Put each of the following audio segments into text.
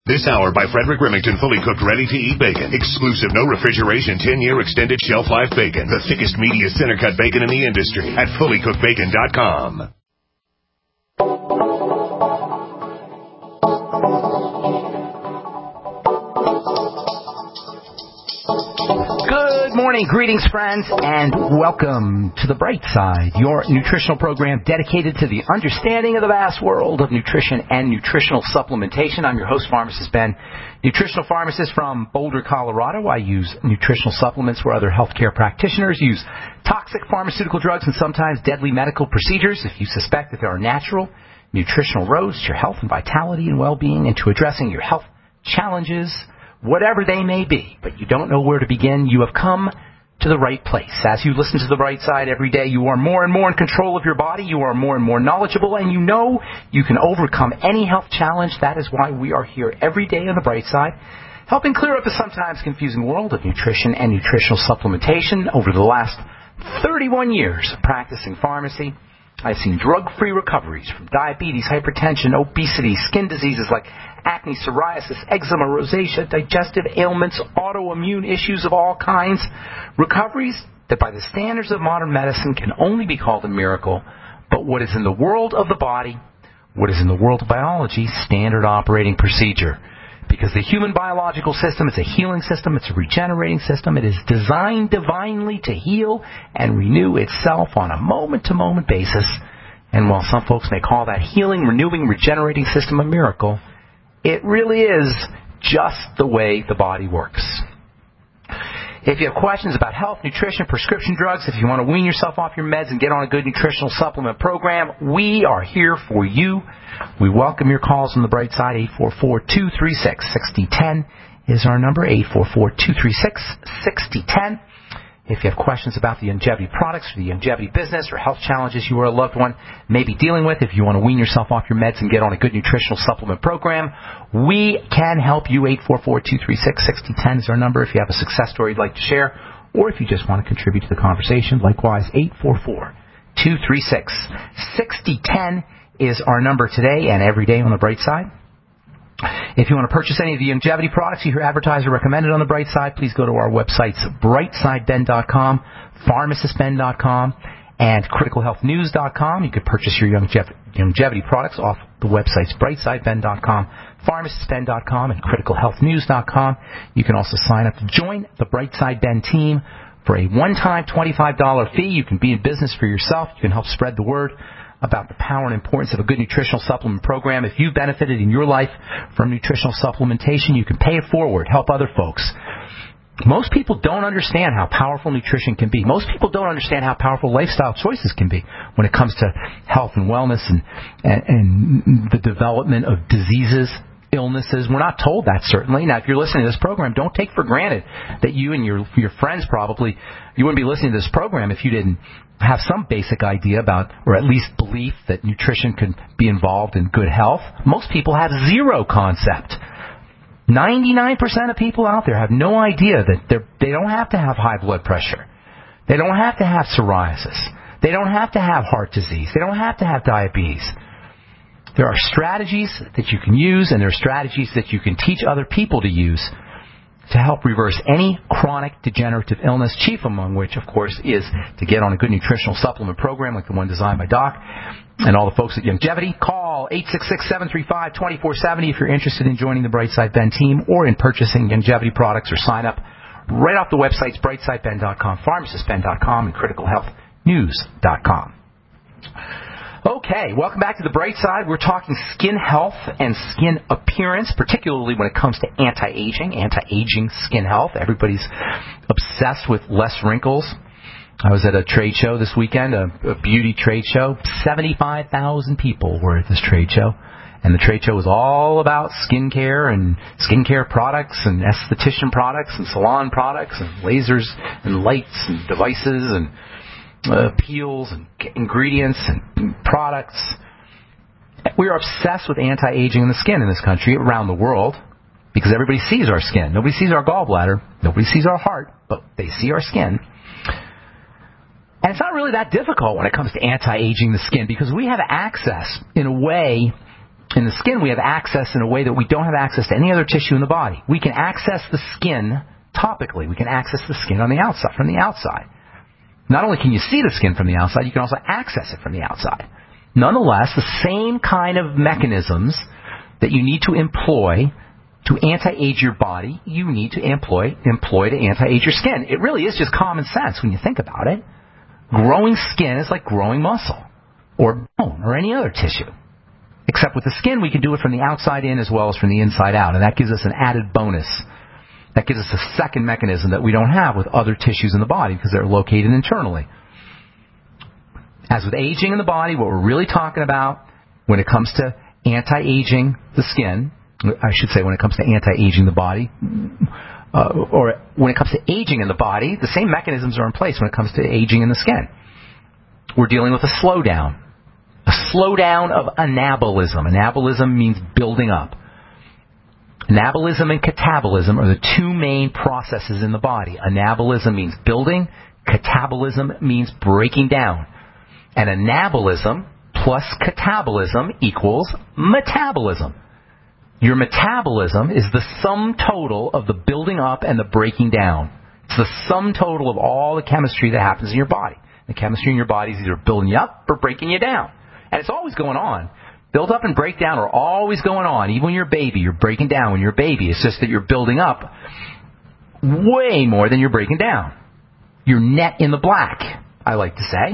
This hour by Frederick Remington, fully cooked, ready-to-eat bacon. Exclusive, no refrigeration, 10-year extended shelf life bacon. The thickest, meatiest center-cut bacon in the industry at fullycookedbacon.com. Good morning, greetings, friends, and welcome to The Bright Side, your nutritional program dedicated to the understanding of the vast world of nutrition and nutritional supplementation. I'm your host, Pharmacist Ben, nutritional pharmacist from Boulder, Colorado. I use nutritional supplements where other healthcare practitioners use toxic pharmaceutical drugs and sometimes deadly medical procedures. If you suspect that there are natural nutritional roads to your health and vitality and well-being and to addressing your health challenges, whatever they may be, but you don't know where to begin, you have come to the right place. As you listen to The Bright Side every day, you are more and more in control of your body, you are more and more knowledgeable, and you know you can overcome any health challenge. That is why we are here every day on The Bright Side, helping clear up the sometimes confusing world of nutrition and nutritional supplementation. Over the last 31 years of practicing pharmacy, I've seen drug-free recoveries from diabetes, hypertension, obesity, skin diseases like acne, psoriasis, eczema, rosacea, digestive ailments, autoimmune issues of all kinds. Recoveries that by the standards of modern medicine can only be called a miracle, but what is in the world of the body, what is in the world of biology, standard operating procedure. Because the human biological system is a healing system, it's a regenerating system, it is designed divinely to heal and renew itself on a moment-to-moment basis. And while some folks may call that healing, renewing, regenerating system a miracle, it really is just the way the body works. If you have questions about health, nutrition, prescription drugs, if you want to wean yourself off your meds and get on a good nutritional supplement program, we are here for you. We welcome your calls on The Bright Side. 844-236-6010 is our number, 844-236-6010. If you have questions about the Youngevity products or the Youngevity business or health challenges you or a loved one may be dealing with, if you want to wean yourself off your meds and get on a good nutritional supplement program, we can help you. 844-236-6010 is our number if you have a success story you'd like to share, or if you just want to contribute to the conversation. Likewise, 844-236-6010 is our number today and every day on The Bright Side. If you want to purchase any of the Youngevity products you hear advertised or recommended on The Bright Side, please go to our websites, brightsideben.com, pharmacistben.com, and criticalhealthnews.com. You can purchase your Youngevity products off the websites brightsideben.com, pharmacistben.com, and criticalhealthnews.com. You can also sign up to join the Bright Side Ben team for a one-time $25 fee. You can be in business for yourself. You can help spread the word about the power and importance of a good nutritional supplement program. If you've benefited in your life from nutritional supplementation, you can pay it forward, help other folks. Most people don't understand how powerful nutrition can be. Most people don't understand how powerful lifestyle choices can be when it comes to health and wellness and the development of diseases, illnesses. We're not told that, certainly. Now, if you're listening to this program, don't take for granted that you and your friends probably, you wouldn't be listening to this program if you didn't have some basic idea about, or at least belief that nutrition could be involved in good health. Most people have zero concept. 99% of people out there have no idea that they don't have to have high blood pressure. They don't have to have psoriasis. They don't have to have heart disease. They don't have to have diabetes. There are strategies that you can use, and there are strategies that you can teach other people to use to help reverse any chronic degenerative illness, chief among which, of course, is to get on a good nutritional supplement program like the one designed by Doc and all the folks at Youngevity. Call 866-735-2470 if you're interested in joining the Brightside Ben team or in purchasing Youngevity products, or sign up right off the websites brightsideben.com, pharmacistben.com, and criticalhealthnews.com. Okay, welcome back to The Bright Side. We're talking skin health and skin appearance, particularly when it comes to anti-aging skin health. Everybody's obsessed with less wrinkles. I was at a trade show this weekend, a beauty trade show. 75,000 people were at this trade show. And the trade show was all about skincare and skincare products and esthetician products and salon products and lasers and lights and devices and peels and ingredients and products. We are obsessed with anti-aging in the skin in this country, around the world, because everybody sees our skin. Nobody sees our gallbladder. Nobody sees our heart, but they see our skin. And it's not really that difficult when it comes to anti-aging the skin, because we have access, in a way, In the skin, we have access in a way that we don't have access to any other tissue in the body. We can access the skin topically. We can access the skin on the outside, from the outside. Not only can you see the skin from the outside, you can also access it from the outside. Nonetheless, the same kind of mechanisms that you need to employ to anti-age your body, you need to employ to anti-age your skin. It really is just common sense when you think about it. Growing skin is like growing muscle or bone or any other tissue. Except with the skin, we can do it from the outside in as well as from the inside out. And that gives us an added bonus. That gives us a second mechanism that we don't have with other tissues in the body because they're located internally. As with aging in the body, what we're really talking about when it comes to anti-aging the skin, I should say when it comes to anti-aging the body, or when it comes to aging in the body, the same mechanisms are in place when it comes to aging in the skin. We're dealing with a slowdown. A slowdown of anabolism. Anabolism means building up. Anabolism and catabolism are the two main processes in the body. Anabolism means building. Catabolism means breaking down. And anabolism plus catabolism equals metabolism. Your metabolism is the sum total of the building up and the breaking down. It's the sum total of all the chemistry that happens in your body. The chemistry in your body is either building you up or breaking you down. And it's always going on. Build up and break down are always going on. Even when you're a baby, you're breaking down when you're a baby. It's just that you're building up way more than you're breaking down. You're net in the black, I like to say.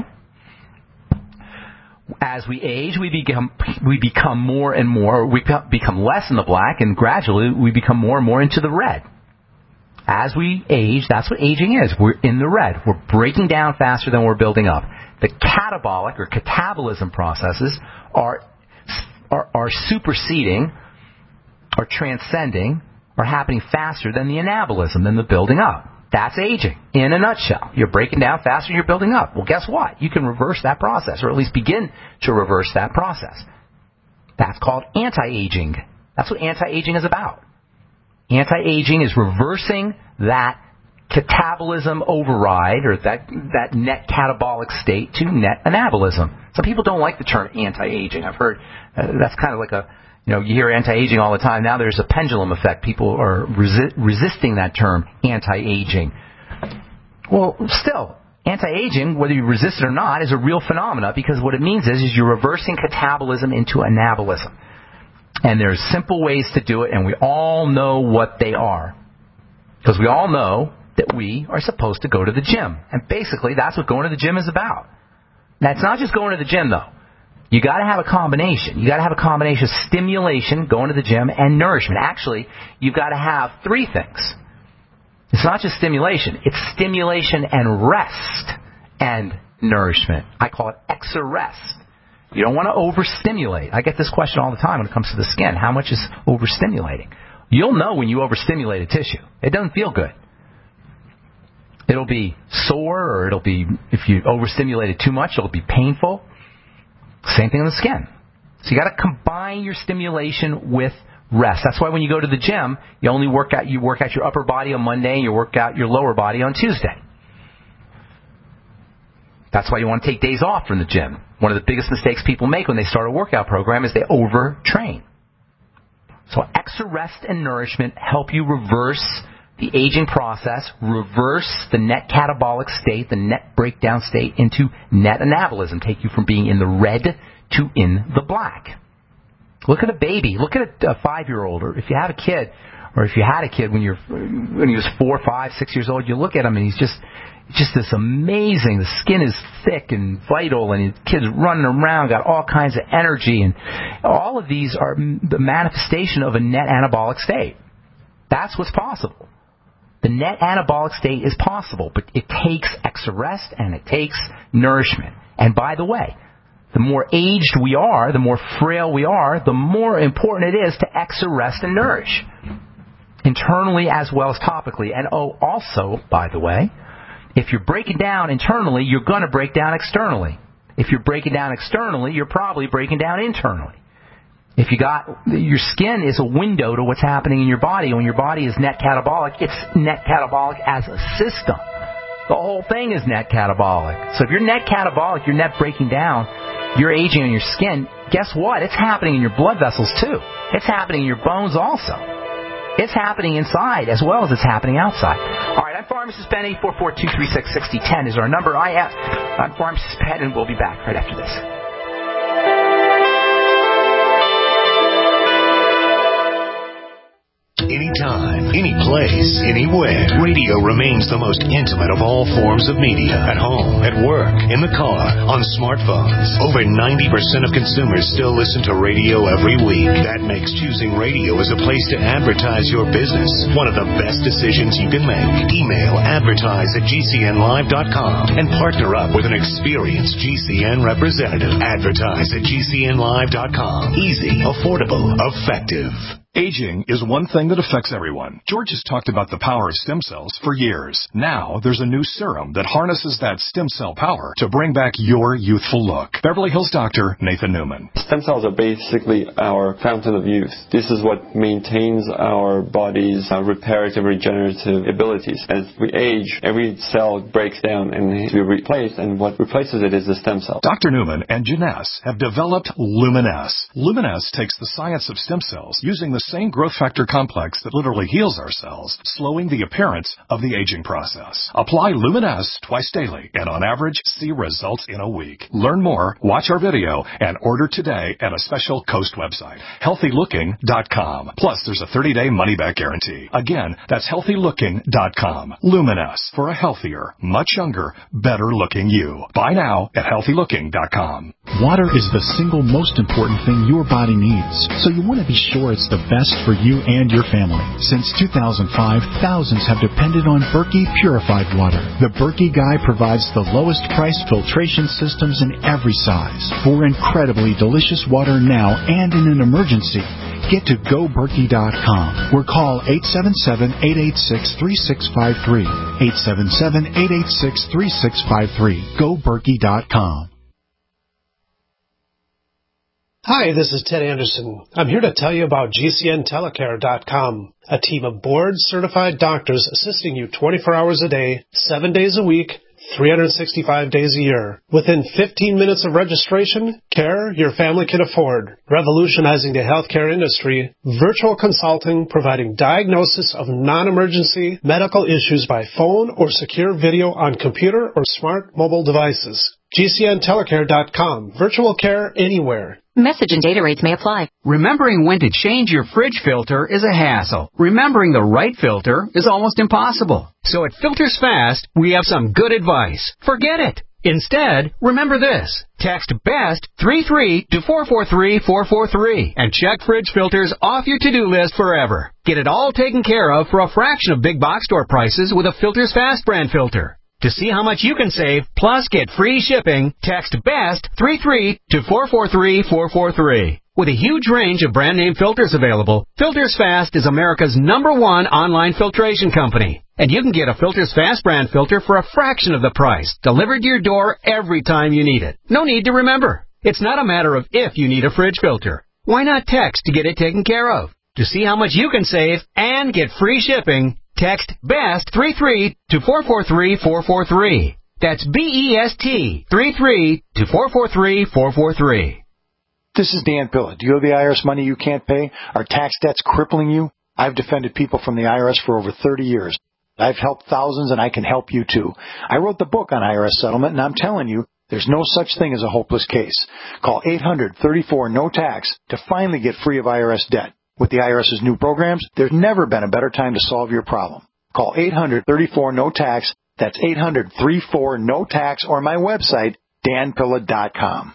As we age, we become more and more, we become less in the black, and gradually we become more and more into the red. As we age, that's what aging is. We're in the red. We're breaking down faster than we're building up. The catabolic or catabolism processes are superseding, are transcending, are happening faster than the anabolism, than the building up. That's aging in a nutshell. You're breaking down faster than you're building up. Well, guess what? You can reverse that process, or at least begin to reverse that process. That's called anti-aging. That's what anti-aging is about. Anti-aging is reversing that catabolism override, or that net catabolic state, to net anabolism. Some people don't like the term anti-aging. I've heard that's kind of like you hear anti-aging all the time. Now there's a pendulum effect. People are resisting that term, anti-aging. Well, still, anti-aging, whether you resist it or not, is a real phenomena, because what it means is you're reversing catabolism into anabolism. And there's simple ways to do it, and we all know what they are. Because we all know that we are supposed to go to the gym. And basically, that's what going to the gym is about. Now, it's not just going to the gym, though. You got to have a combination. You got to have a combination of stimulation, going to the gym, and nourishment. Actually, you've got to have three things. It's not just stimulation. It's stimulation and rest and nourishment. I call it exerrest. You don't want to overstimulate. I get this question all the time when it comes to the skin. How much is overstimulating? You'll know when you overstimulate a tissue. It doesn't feel good. It'll be sore, or it'll be, if you overstimulate it too much, it'll be painful. Same thing on the skin. So you got to combine your stimulation with rest. That's why when you go to the gym, you only work out your upper body on Monday, and you work out your lower body on Tuesday. That's why you want to take days off from the gym. One of the biggest mistakes people make when they start a workout program is they overtrain. So exerrest and nourishment help you reverse the aging process, reverse the net catabolic state, the net breakdown state, into net anabolism, take you from being in the red to in the black. Look at a baby. Look at a 5-year-old, or if you have a kid, or if you had a kid when he was 4, 5, 6 years old, you look at him and he's just this amazing. The skin is thick and vital, and the kid's running around, got all kinds of energy, and all of these are the manifestation of a net anabolic state. That's what's possible. The net anabolic state is possible, but it takes exerrest and it takes nourishment. And by the way, the more aged we are, the more frail we are, the more important it is to exerrest and nourish, internally as well as topically. And also, by the way, if you're breaking down internally, you're going to break down externally. If you're breaking down externally, you're probably breaking down internally. If your skin is a window to what's happening in your body. When your body is net catabolic, it's net catabolic as a system. The whole thing is net catabolic. So if you're net catabolic, you're net breaking down, you're aging on your skin, guess what? It's happening in your blood vessels too. It's happening in your bones also. It's happening inside as well as it's happening outside. All right, I'm Pharmacist Ben. 844-236-6010 is our number. I'm Pharmacist Ben, and we'll be back right after this. Anytime, any place, anywhere. Radio remains the most intimate of all forms of media. At home, at work, in the car, on smartphones. Over 90% of consumers still listen to radio every week. That makes choosing radio as a place to advertise your business one of the best decisions you can make. Email advertise@gcnlive.com and partner up with an experienced GCN representative. Advertise@gcnlive.com. Easy, affordable, effective. Aging is one thing that affects everyone. George has talked about the power of stem cells for years. Now, there's a new serum that harnesses that stem cell power to bring back your youthful look. Beverly Hills doctor Nathan Newman. Stem cells are basically our fountain of youth. This is what maintains our body's reparative, regenerative abilities. As we age, every cell breaks down and needs to be replaced, and what replaces it is the stem cell. Dr. Newman and Janess have developed Luminess. Luminess takes the science of stem cells using the same growth factor complex that literally heals our cells, slowing the appearance of the aging process. Apply Luminess twice daily and on average see results in a week. Learn more, watch our video, and order today at a special Coast website, healthylooking.com. Plus, there's a 30-day money-back guarantee. Again, that's healthylooking.com. Luminess, for a healthier, much younger, better-looking you. Buy now at healthylooking.com. Water is the single most important thing your body needs, so you want to be sure it's the best for you and your family. Since 2005, thousands have depended on Berkey purified water. The Berkey Guy provides the lowest priced filtration systems in every size for incredibly delicious water now and in an emergency. Get to GoBerkey.com or call 877-886-3653. 877-886-3653. GoBerkey.com. Hi, this is Ted Anderson. I'm here to tell you about GCNTelecare.com, a team of board-certified doctors assisting you 24 hours a day, 7 days a week, 365 days a year. Within 15 minutes of registration, care your family can afford. Revolutionizing the healthcare industry, virtual consulting providing diagnosis of non-emergency medical issues by phone or secure video on computer or smart mobile devices. GCNTelecare.com. Virtual care anywhere. Message and data rates may apply. Remembering when to change your fridge filter is a hassle. Remembering the right filter is almost impossible. So at Filters Fast, we have some good advice. Forget it. Instead, remember this. Text BEST 33 to 443-443 and check fridge filters off your to-do list forever. Get it all taken care of for a fraction of big box store prices with a Filters Fast brand filter. To see how much you can save, plus get free shipping, text BEST 33 to 443-443. With a huge range of brand name filters available, Filters Fast is America's #1 online filtration company. And you can get a Filters Fast brand filter for a fraction of the price, delivered to your door every time you need it. No need to remember. It's not a matter of if you need a fridge filter. Why not text to get it taken care of? To see how much you can save and get free shipping, text BEST 33 to 443-443. That's BEST 33 to 443-443. This is Dan Pilla. Do you owe the IRS money you can't pay? Are tax debts crippling you? I've defended people from the IRS for over 30 years. I've helped thousands, and I can help you too. I wrote the book on IRS settlement, and I'm telling you, there's no such thing as a hopeless case. Call 800-34-NO-TAX to finally get free of IRS debt. With the IRS's new programs, there's never been a better time to solve your problem. Call 800-34-NO-TAX. That's 800-34-NO-TAX, or my website, danpilla.com.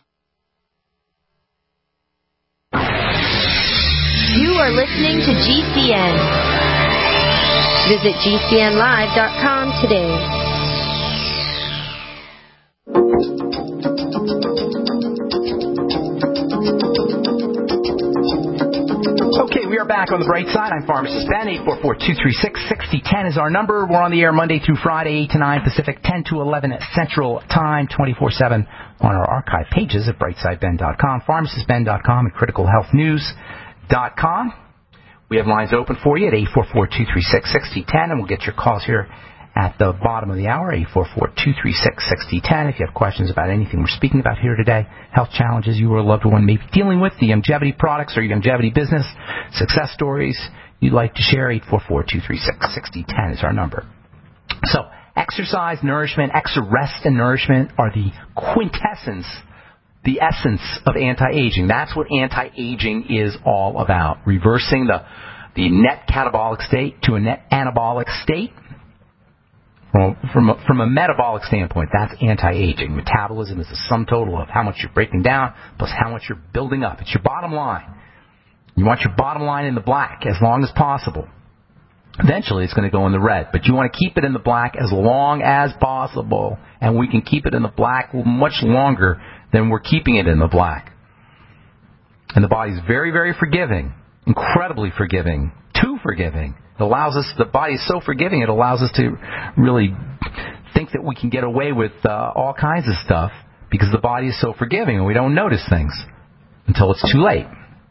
You are listening to GCN. Visit GCNlive.com today. Okay, we are back on the bright side. I'm Pharmacist Ben. 844-236-6010 is our number. We're on the air Monday through Friday, 8 to 9 Pacific, 10 to 11 Central Time, 24/7 on our archive pages at brightsideben.com, pharmacistben.com, and criticalhealthnews.com. We have lines open for you at 844-236-6010, and we'll get your calls here at the bottom of the hour, 844-236-6010. If you have questions about anything we're speaking about here today, health challenges you or a loved one may be dealing with, the Youngevity products or your Youngevity business, success stories you'd like to share, 844-236-6010 is our number. So, exercise, nourishment, rest and nourishment are the quintessence, the essence of anti-aging. That's what anti-aging is all about. Reversing the net catabolic state to a net anabolic state. Well, from a metabolic standpoint, that's anti-aging. Metabolism is the sum total of how much you're breaking down plus how much you're building up. It's your bottom line. You want your bottom line in the black as long as possible. Eventually, it's going to go in the red, but you want to keep it in the black as long as possible, and we can keep it in the black much longer than we're keeping it in the black. And the body's very, very forgiving, incredibly forgiving, too forgiving. It allows us, the body is so forgiving, it allows us to really think that we can get away with all kinds of stuff because the body is so forgiving and we don't notice things until it's too late.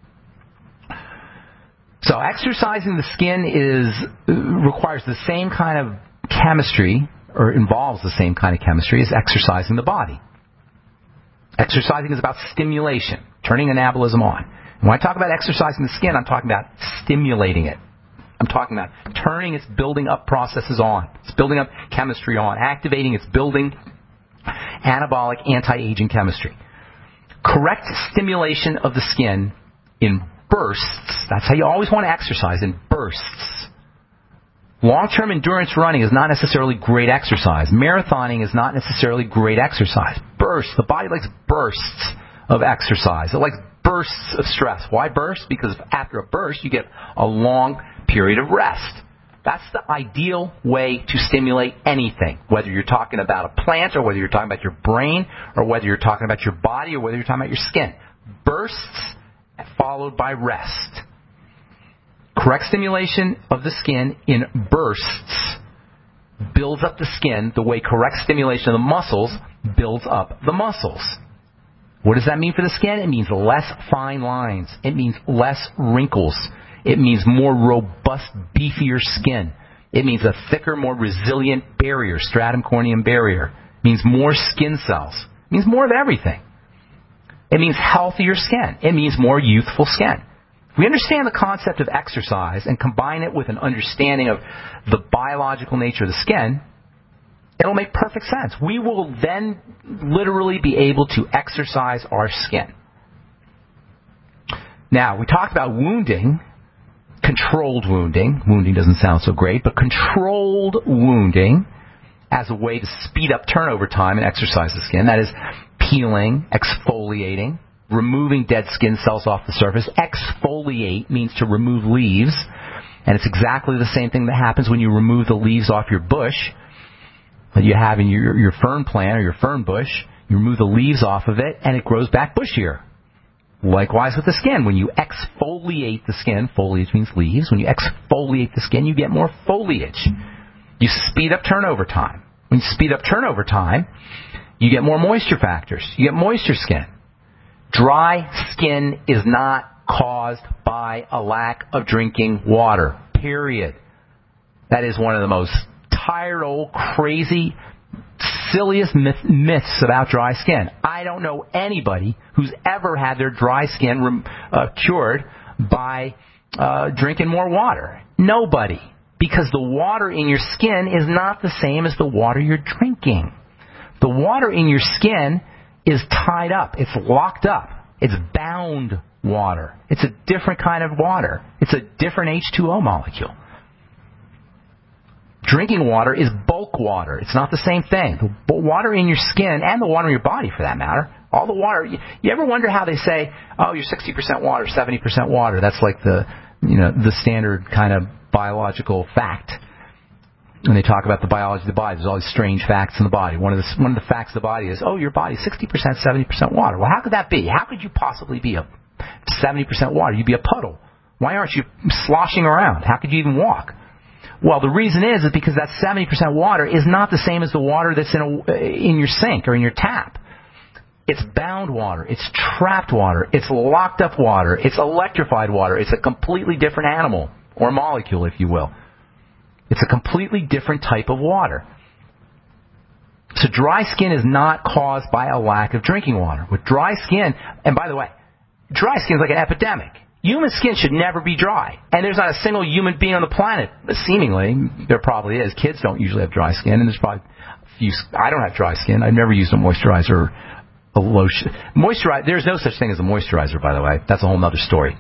So exercising the skin requires the same kind of chemistry, or involves the same kind of chemistry as exercising the body. Exercising is about stimulation, turning anabolism on. And when I talk about exercising the skin, I'm talking about stimulating it. I'm talking about turning its building up processes on. It's building up chemistry on, activating its building anabolic anti-aging chemistry. Correct stimulation of the skin in bursts. That's how you always want to exercise, in bursts. Long-term endurance running is not necessarily great exercise. Marathoning is not necessarily great exercise. Bursts. The body likes bursts of exercise. It likes bursts of stress. Why bursts? Because after a burst, you get a long period of rest. That's the ideal way to stimulate anything, whether you're talking about a plant or whether you're talking about your brain or whether you're talking about your body or whether you're talking about your skin. Bursts followed by rest. Correct stimulation of the skin in bursts builds up the skin the way correct stimulation of the muscles builds up the muscles. What does that mean for the skin? It means less fine lines. It means less wrinkles. It means more robust, beefier skin. It means a thicker, more resilient barrier, stratum corneum barrier. It means more skin cells. It means more of everything. It means healthier skin. It means more youthful skin. If we understand the concept of exercise and combine it with an understanding of the biological nature of the skin, it'll make perfect sense. We will then literally be able to exercise our skin. Now, we talked about wounding, controlled wounding. Wounding doesn't sound so great, but controlled wounding as a way to speed up turnover time and exercise the skin. That is peeling, exfoliating, removing dead skin cells off the surface. Exfoliate means to remove leaves, and it's exactly the same thing that happens when you remove the leaves off your bush that you have in your fern plant or your fern bush. You remove the leaves off of it, and it grows back bushier. Likewise with the skin. When you exfoliate the skin, foliage means leaves. When you exfoliate the skin, you get more foliage. You speed up turnover time. When you speed up turnover time, you get more moisture factors. You get moisture skin. Dry skin is not caused by a lack of drinking water. Period. That is one of the most tired, old, crazy, silliest myths about dry skin. I don't know anybody who's ever had their dry skin cured by drinking more water. Nobody. Because the water in your skin is not the same as the water you're drinking. The water in your skin is tied up. It's locked up. It's bound water. It's a different kind of water. It's a different H2O molecule. Drinking water is bulk water. It's not the same thing. The water in your skin, and the water in your body for that matter, all the water, you ever wonder how they say, oh, you're 60% water, 70% water? That's like the standard kind of biological fact. When they talk about the biology of the body, there's all these strange facts in the body. One of the facts of the body is, oh, your body's 60%, 70% water. Well, how could that be? How could you possibly be a 70% water? You'd be a puddle. Why aren't you sloshing around? How could you even walk? Well, the reason is because that 70% water is not the same as the water that's in your sink or in your tap. It's bound water. It's trapped water. It's locked up water. It's electrified water. It's a completely different animal or molecule, if you will. It's a completely different type of water. So dry skin is not caused by a lack of drinking water. With dry skin, and by the way, dry skin is like an epidemic. Human skin should never be dry. And there's not a single human being on the planet, but seemingly, there probably is. Kids don't usually have dry skin, and there's probably a few. I don't have dry skin. I've never used a moisturizer, a lotion. There's no such thing as a moisturizer, by the way. That's a whole other story.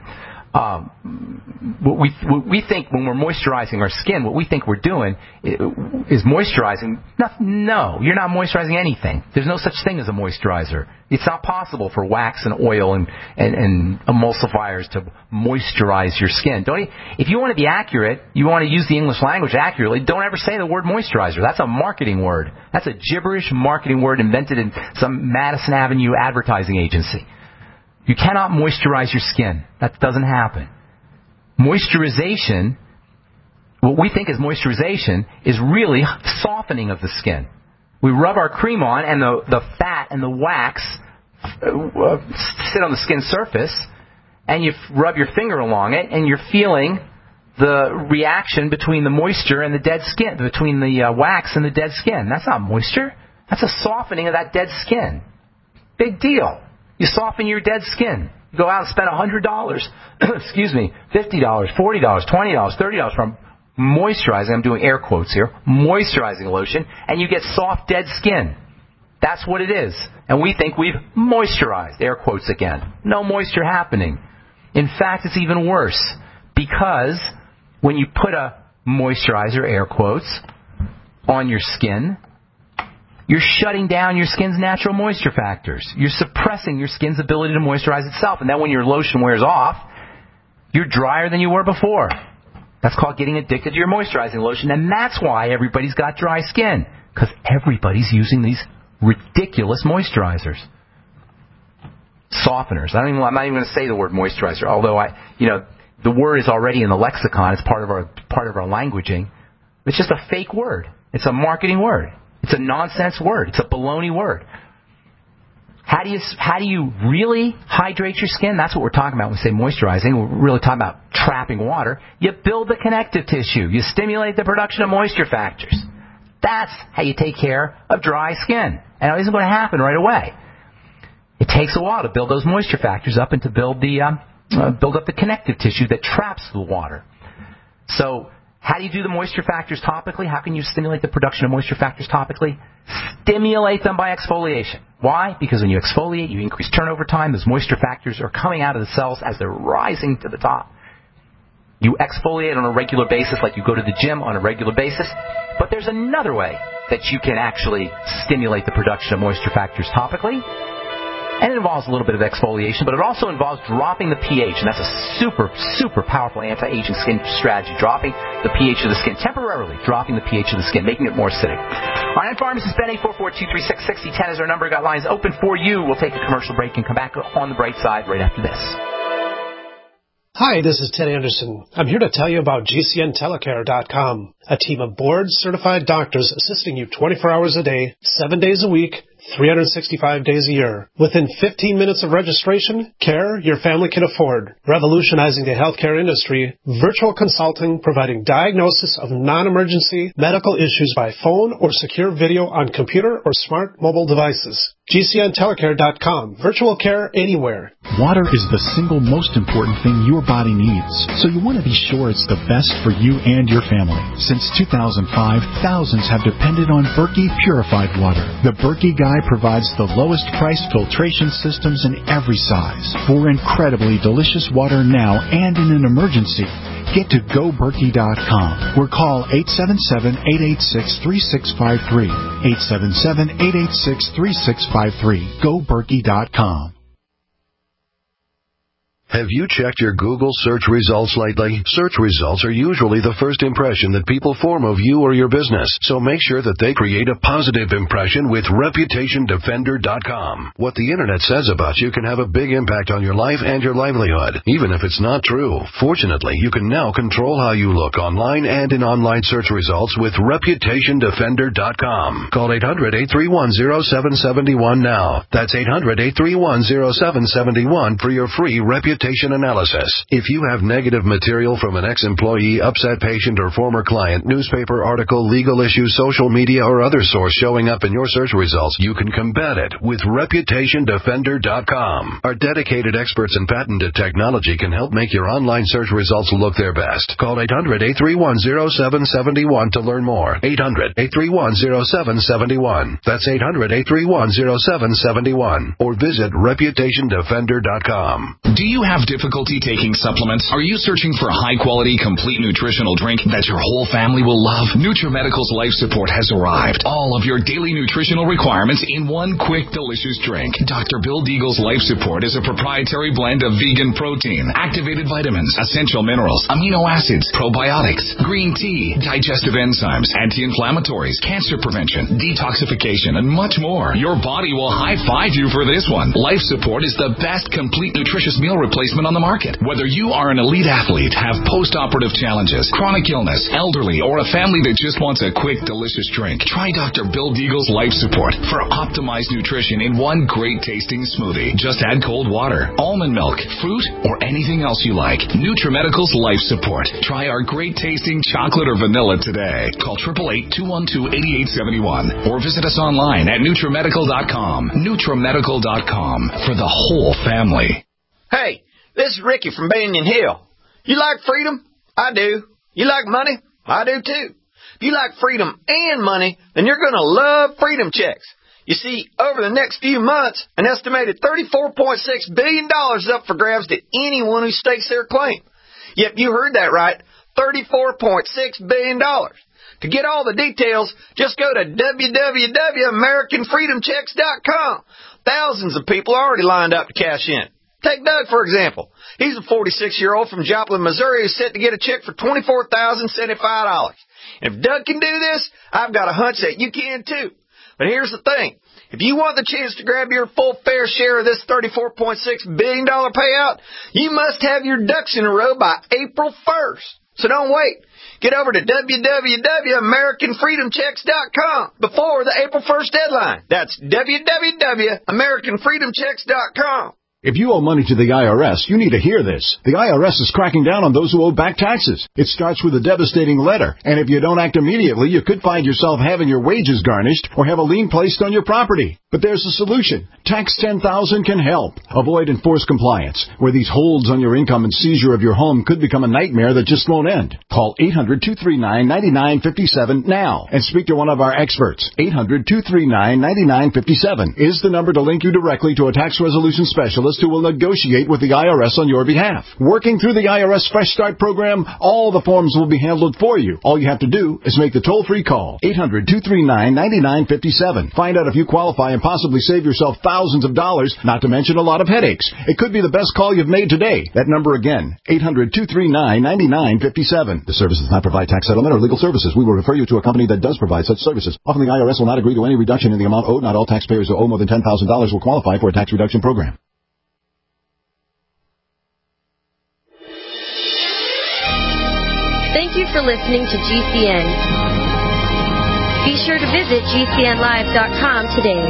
What we think when we're moisturizing our skin, what we think we're doing is moisturizing. No, you're not moisturizing anything. There's no such thing as a moisturizer. It's not possible for wax and oil and emulsifiers to moisturize your skin. If you want to be accurate, you want to use the English language accurately, don't ever say the word moisturizer. That's a marketing word. That's a gibberish marketing word invented in some Madison Avenue advertising agency. You cannot moisturize your skin. That doesn't happen. Moisturization, what we think is moisturization, is really softening of the skin. We rub our cream on, and the fat and the wax sit on the skin surface, and you rub your finger along it, and you're feeling the reaction between the moisture and the dead skin, between the wax and the dead skin. That's not moisture. That's a softening of that dead skin. Big deal. You soften your dead skin. You go out and spend $100, excuse me, $50, $40, $20, $30 from moisturizing, I'm doing air quotes here, moisturizing lotion, and you get soft, dead skin. That's what it is. And we think we've moisturized, air quotes again. No moisture happening. In fact, it's even worse, because when you put a moisturizer, air quotes, on your skin, you're shutting down your skin's natural moisture factors. You're suppressing your skin's ability to moisturize itself. And then when your lotion wears off, you're drier than you were before. That's called getting addicted to your moisturizing lotion. And that's why everybody's got dry skin. Because everybody's using these ridiculous moisturizers. Softeners. I'm not even going to say the word moisturizer. Although the word is already in the lexicon. It's part of our languaging. It's just a fake word. It's a marketing word. It's a nonsense word. It's a baloney word. How do you really hydrate your skin? That's what we're talking about when we say moisturizing. We're really talking about trapping water. You build the connective tissue. You stimulate the production of moisture factors. That's how you take care of dry skin. And it isn't going to happen right away. It takes a while to build those moisture factors up and to build up the connective tissue that traps the water. So, how do you do the moisture factors topically? How can you stimulate the production of moisture factors topically? Stimulate them by exfoliation. Why? Because when you exfoliate, you increase turnover time. Those moisture factors are coming out of the cells as they're rising to the top. You exfoliate on a regular basis like you go to the gym on a regular basis. But there's another way that you can actually stimulate the production of moisture factors topically. And it involves a little bit of exfoliation, but it also involves dropping the pH, and that's a super, super powerful anti-aging skin strategy, dropping the pH of the skin, temporarily dropping the pH of the skin, making it more acidic. All right, pharmacist Ben, 844-236-6010 is our number. Got lines open for you. We'll take a commercial break and come back on the bright side right after this. Hi, this is Ted Anderson. I'm here to tell you about GCNtelecare.com, a team of board-certified doctors assisting you 24 hours a day, 7 days a week, 365 days a year. Within 15 minutes of registration, care your family can afford. Revolutionizing the healthcare industry, virtual consulting providing diagnosis of non-emergency medical issues by phone or secure video on computer or smart mobile devices. GCNtelecare.com. Virtual care anywhere. Water is the single most important thing your body needs, so you want to be sure it's the best for you and your family. Since 2005, thousands have depended on Berkey purified water. The Berkey Guy provides the lowest priced filtration systems in every size for incredibly delicious water now and in an emergency. Get to GoBerkey.com or call 877-886-3653. 877-886-3653. GoBerkey.com. Have you checked your Google search results lately? Search results are usually the first impression that people form of you or your business, so make sure that they create a positive impression with ReputationDefender.com. What the Internet says about you can have a big impact on your life and your livelihood, even if it's not true. Fortunately, you can now control how you look online and in online search results with ReputationDefender.com. Call 800-831-0771 now. That's 800-831-0771 for your free Reputation Reputation Analysis. If you have negative material from an ex-employee, upset patient, or former client, newspaper article, legal issue, social media, or other source showing up in your search results, you can combat it with ReputationDefender.com. Our dedicated experts in patented technology can help make your online search results look their best. Call 800-831-0771 to learn more. 800-831-0771. That's 800-831-0771. Or visit ReputationDefender.com. Do you have difficulty taking supplements? Are you searching for a high-quality, complete nutritional drink that your whole family will love? NutriMedical's Life Support has arrived. All of your daily nutritional requirements in one quick, delicious drink. Dr. Bill Deagle's Life Support is a proprietary blend of vegan protein, activated vitamins, essential minerals, amino acids, probiotics, green tea, digestive enzymes, anti-inflammatories, cancer prevention, detoxification, and much more. Your body will high-five you for this one. Life Support is the best complete nutritious meal replacement on the market. Whether you are an elite athlete, have post-operative challenges, chronic illness, elderly, or a family that just wants a quick, delicious drink, try Dr. Bill Deagle's Life Support for optimized nutrition in one great-tasting smoothie. Just add cold water, almond milk, fruit, or anything else you like. NutriMedical's Life Support. Try our great-tasting chocolate or vanilla today. Call 888-212-8871 or visit us online at NutriMedical.com. NutriMedical.com for the whole family. Hey, this is Ricky from Banyan Hill. You like freedom? I do. You like money? I do too. If you like freedom and money, then you're going to love Freedom Checks. You see, over the next few months, an estimated $34.6 billion is up for grabs to anyone who stakes their claim. Yep, you heard that right. $34.6 billion. To get all the details, just go to www.AmericanFreedomChecks.com. Thousands of people are already lined up to cash in. Take Doug, for example. He's a 46-year-old from Joplin, Missouri who's set to get a check for $24,075. And if Doug can do this, I've got a hunch that you can too. But here's the thing. If you want the chance to grab your full fair share of this $34.6 billion payout, you must have your ducks in a row by April 1st. So don't wait. Get over to www.AmericanFreedomChecks.com before the April 1st deadline. That's www.AmericanFreedomChecks.com. If you owe money to the IRS, you need to hear this. The IRS is cracking down on those who owe back taxes. It starts with a devastating letter, and if you don't act immediately, you could find yourself having your wages garnished or have a lien placed on your property. But there's a solution. Tax 10,000 can help. Avoid enforced compliance, where these holds on your income and seizure of your home could become a nightmare that just won't end. Call 800-239-9957 now and speak to one of our experts. 800-239-9957 is the number to link you directly to a tax resolution specialist who will negotiate with the IRS on your behalf. Working through the IRS Fresh Start program, all the forms will be handled for you. All you have to do is make the toll-free call. 800-239-9957. Find out if you qualify and possibly save yourself thousands of dollars, not to mention a lot of headaches. It could be the best call you've made today. That number again, 800-239-9957. The service does not provide tax settlement or legal services. We will refer you to a company that does provide such services. Often the IRS will not agree to any reduction in the amount owed. Not all taxpayers who owe more than $10,000 will qualify for a tax reduction program. Thank you for listening to GCN. Be sure to visit GCNlive.com today.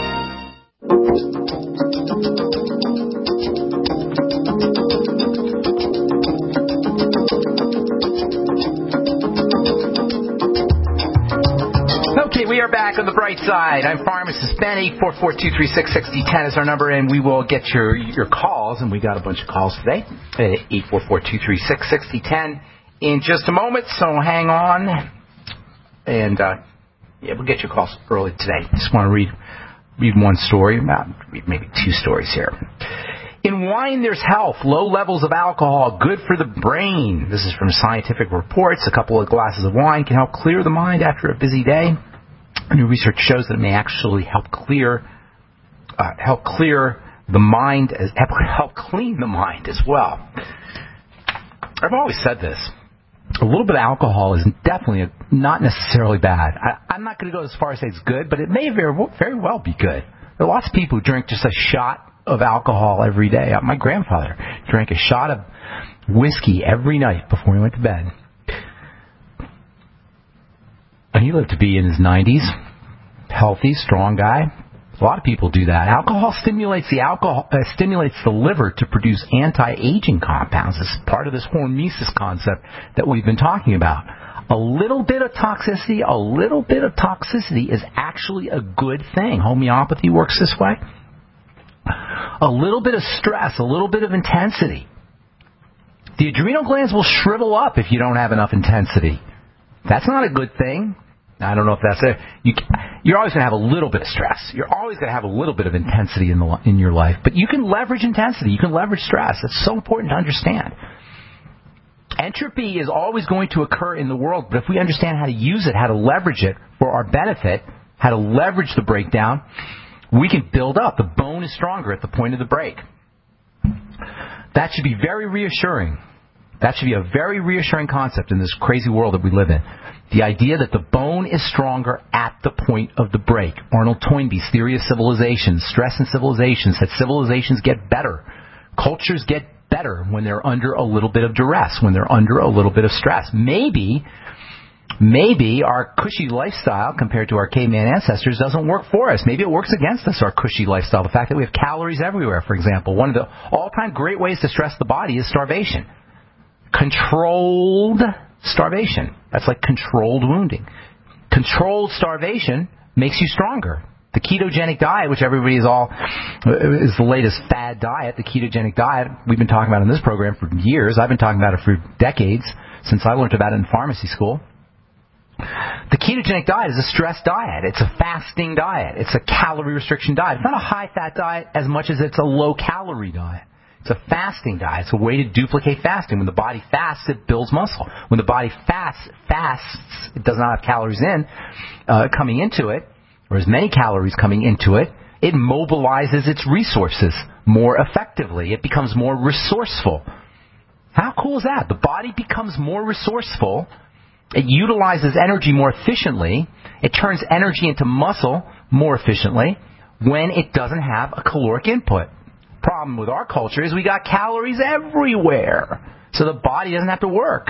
Okay, we are back on the bright side. I'm Pharmacist Ben. 844-236-6010 is our number, and we will get your calls, and we got a bunch of calls today at 844-236-6010 in just a moment, so hang on. And, we'll get your calls early today. Just want to read one story, maybe two stories here. In wine, there's health. Low levels of alcohol, good for the brain. This is from Scientific Reports. A couple of glasses of wine can help clear the mind after a busy day. New research shows that it may actually help clear the mind, help clean the mind as well. I've always said this. A little bit of alcohol is definitely not necessarily bad. I'm not going to go as far as say it's good, but it may very well be good. There are lots of people who drink just a shot of alcohol every day. My grandfather drank a shot of whiskey every night before he went to bed. And he lived to be in his 90s. Healthy, strong guy. A lot of people do that. Alcohol stimulates the liver to produce anti-aging compounds. It's part of this hormesis concept that we've been talking about. A little bit of toxicity is actually a good thing. Homeopathy works this way. A little bit of stress, a little bit of intensity. The adrenal glands will shrivel up if you don't have enough intensity. That's not a good thing. I don't know if that's it. You're always going to have a little bit of stress. You're always going to have a little bit of intensity in your life. But you can leverage intensity. You can leverage stress. It's so important to understand. Entropy is always going to occur in the world, but if we understand how to use it, how to leverage it for our benefit, how to leverage the breakdown, we can build up. The bone is stronger at the point of the break. That should be very reassuring. That should be a very reassuring concept in this crazy world that we live in. The idea that the bone is stronger at the point of the break. Arnold Toynbee's theory of civilizations, stress in civilizations, that civilizations get better. Cultures get better when they're under a little bit of duress, when they're under a little bit of stress. Maybe our cushy lifestyle compared to our caveman ancestors doesn't work for us. Maybe it works against us, our cushy lifestyle. The fact that we have calories everywhere, for example. One of the all-time great ways to stress the body is starvation. Controlled starvation. That's like controlled wounding. Controlled starvation makes you stronger. The ketogenic diet, which everybody is the latest fad diet, the ketogenic diet, we've been talking about in this program for years. I've been talking about it for decades, since I learned about it in pharmacy school. The ketogenic diet is a stress diet. It's a fasting diet. It's a calorie restriction diet. It's not a high-fat diet as much as it's a low-calorie diet. It's a fasting diet. It's a way to duplicate fasting. When the body fasts, it builds muscle. When the body fasts, it does not have calories coming into it, or as many calories coming into it, it mobilizes its resources more effectively. It becomes more resourceful. How cool is that? The body becomes more resourceful. It utilizes energy more efficiently. It turns energy into muscle more efficiently when it doesn't have a caloric input. Problem with our culture is we got calories everywhere, so the body doesn't have to work.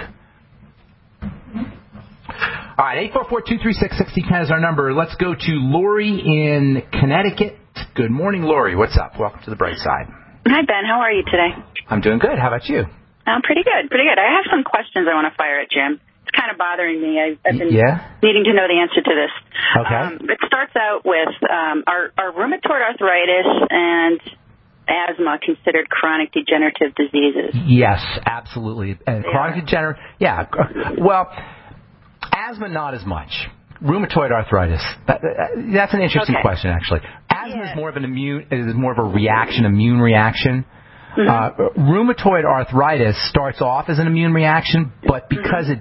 All right, 844-236-6010 is our number. Let's go to Lori in Connecticut. Good morning, Lori. What's up? Welcome to the Bright Side. Hi, Ben. How are you today? I'm doing good. How about you? I'm pretty good. I have some questions I want to fire at Jim. It's kind of bothering me. I've been needing to know the answer to this. Okay. It starts out with are rheumatoid arthritis and asthma considered chronic degenerative diseases? Yes, absolutely. And chronic degenerative, well, asthma not as much. Rheumatoid arthritis, that's an interesting question, actually. Asthma is more of a reaction, immune reaction. Mm-hmm. Rheumatoid arthritis starts off as an immune reaction, but because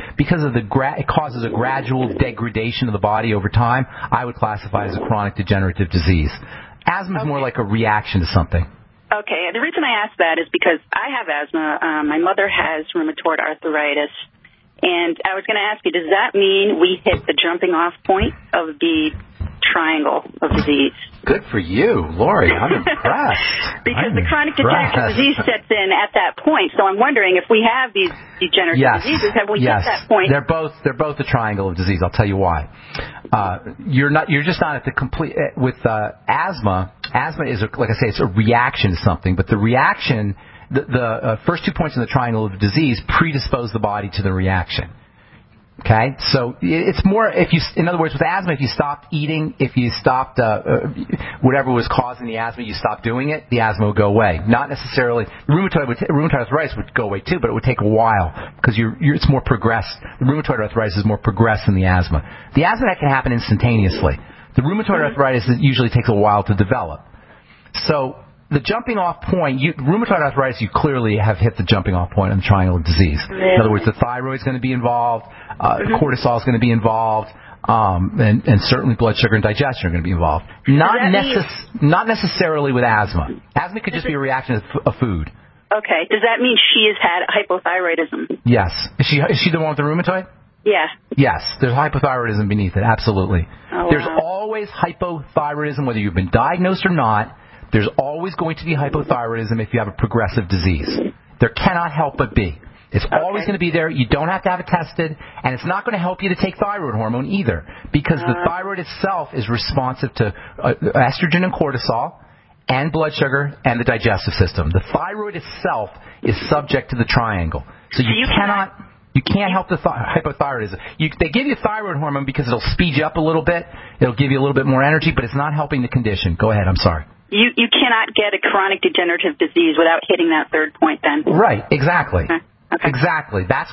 it causes a gradual degradation of the body over time, I would classify it as a chronic degenerative disease. Asthma is more like a reaction to something. Okay. The reason I ask that is because I have asthma. My mother has rheumatoid arthritis. And I was going to ask you, does that mean we hit the jumping off point of the triangle of disease? Good for you, Lori. I'm impressed. Because the chronic degenerative disease sets in at that point. So I'm wondering if we have these degenerative diseases, have we hit that point? They're both the triangle of disease. I'll tell you why. You're just not at the complete with asthma. Asthma is, like I say, it's a reaction to something, but the reaction, the first 2 points in the triangle of disease predispose the body to the reaction. Okay, so it's more in other words, with asthma, if you stopped eating, if you stopped whatever was causing the asthma, you stopped doing it, the asthma would go away. Not necessarily. Rheumatoid arthritis would go away too, but it would take a while because it's more progressed. The rheumatoid arthritis is more progressed than the asthma. The asthma that can happen instantaneously. The rheumatoid arthritis usually takes a while to develop. So the jumping off point, rheumatoid arthritis, you clearly have hit the jumping off point on the triangle of disease. In other words, the thyroid is going to be involved, cortisol is going to be involved, and certainly blood sugar and digestion are going to be involved. Not necessarily with asthma. Asthma could just be a reaction of food. Okay. Does that mean she has had hypothyroidism? Yes. Is she the one with the rheumatoid? Yeah. Yes. There's hypothyroidism beneath it. Absolutely. Oh, There's always hypothyroidism, whether you've been diagnosed or not. There's always going to be hypothyroidism if you have a progressive disease. There cannot help but be. It's always going to be there. You don't have to have it tested, and it's not going to help you to take thyroid hormone either, because the thyroid itself is responsive to estrogen and cortisol and blood sugar and the digestive system. The thyroid itself is subject to the triangle. So you can't help the hypothyroidism. They give you thyroid hormone because it'll speed you up a little bit. It'll give you a little bit more energy, but it's not helping the condition. Go ahead. I'm sorry. You cannot get a chronic degenerative disease without hitting that third point then. Right. Exactly. Okay. Exactly. That's